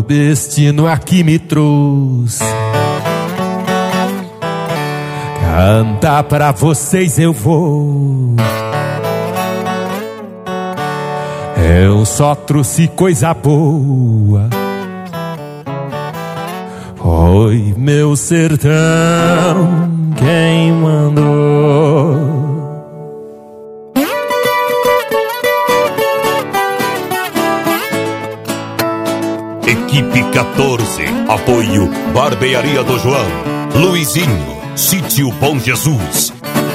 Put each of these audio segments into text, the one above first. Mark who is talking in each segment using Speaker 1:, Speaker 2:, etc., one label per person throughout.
Speaker 1: destino aqui me trouxe. Cantar pra vocês eu vou. Eu só trouxe coisa boa. Foi meu sertão quem mandou.
Speaker 2: Equipe 14, apoio Barbearia do João, Luizinho, Sítio Bom Jesus.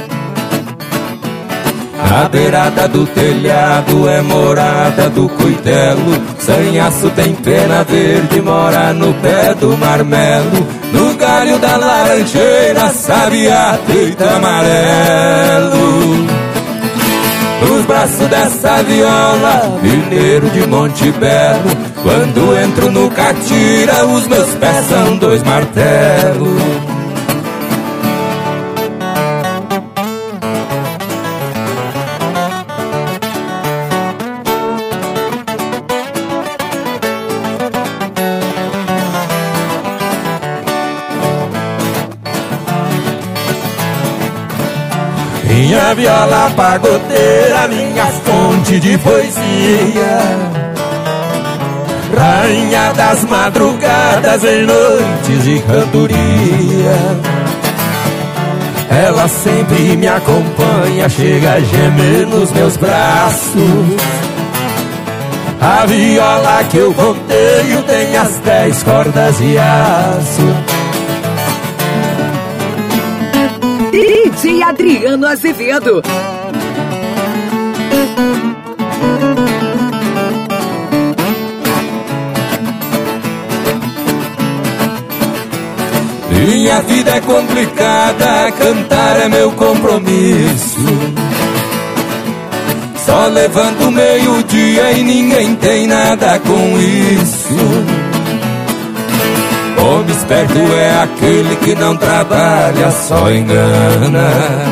Speaker 3: A beirada do telhado é morada do cuitelo. Sanhaço tem pena verde, mora no pé do marmelo. No galho da laranjeira, sabiá deita amarelo. Nos braços dessa viola, mineiro de Monte Belo. Quando entro no catira, os meus pés são dois martelos. Minha viola pagodeira, minha fonte de poesia, rainha das madrugadas em noites de cantoria. Ela sempre me acompanha, chega a gemer nos meus braços. A viola que eu ponteio tem as 10 cordas de aço.
Speaker 4: DJ Adriano Azevedo.
Speaker 3: Minha vida é complicada, cantar é meu compromisso. Só levanto meio-dia e ninguém tem nada com isso. Homem esperto é aquele que não trabalha, só engana.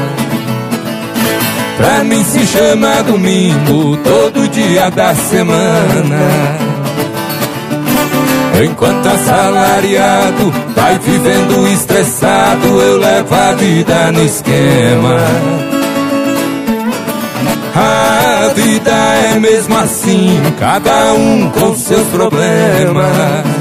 Speaker 3: Pra mim se chama domingo, todo dia da semana. Enquanto assalariado vai vivendo estressado, eu levo a vida no esquema. A vida é mesmo assim, cada um com seus problemas.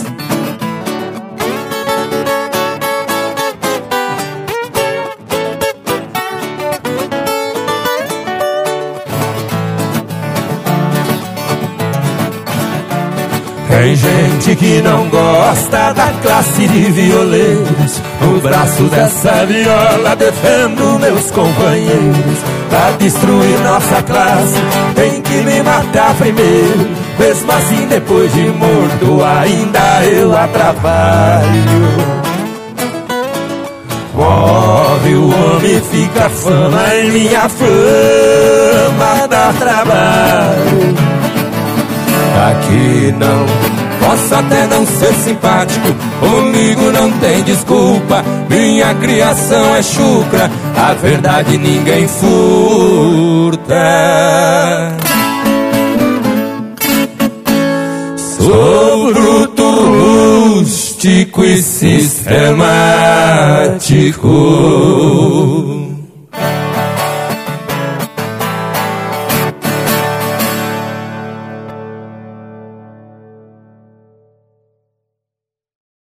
Speaker 3: Tem gente que não gosta da classe de violeiros. No braço dessa viola defendo meus companheiros. Pra destruir nossa classe tem que me matar primeiro. Mesmo assim depois de morto ainda eu a trabalho. Morre o homem, fica fama e minha fama dá trabalho. Aqui não, posso até não ser simpático, comigo não tem desculpa. Minha criação é chucra, a verdade ninguém furta. Sou bruto, rústico e sistemático.